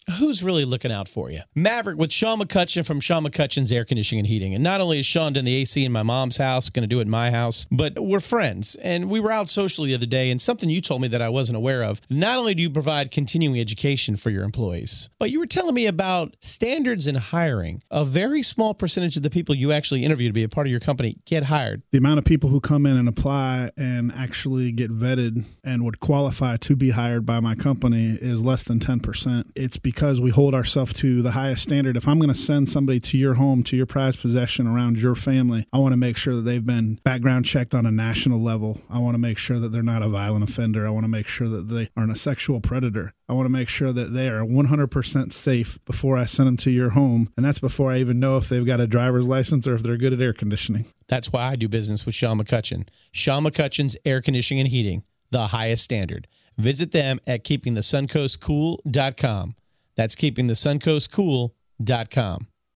who's really looking out for you? Maverick with Sean McCutcheon from Sean McCutcheon's Air Conditioning and Heating. And not only is Sean done the AC in my mom's house, going to do it in my house, but we're friends. And we were out socially the other day, and something you told me that I wasn't aware of. Not only do you provide continuing education for your employees, but you were telling me about standards in hiring. A very small percentage of the people you actually interview to be a part of your company get hired. The amount of people who come in and apply and actually get vetted and would qualify to be hired by my company is less than 10%. It's because we hold ourselves to the highest standard. If I'm going to send somebody to your home, to your prized possession around your family, I want to make sure that they've been background checked on a national level. I want to make sure that they're not a violent offender. I want to make sure that they aren't a sexual predator. I want to make sure that they are 100% safe before I send them to your home. And that's before I even know if they've got a driver's license or if they're good at air conditioning. That's why I do business with Sean McCutcheon. Sean McCutcheon's Air Conditioning and Heating, the highest standard. Visit them at keepingthesuncoastcool.com. That's keepingthesuncoastcool.com.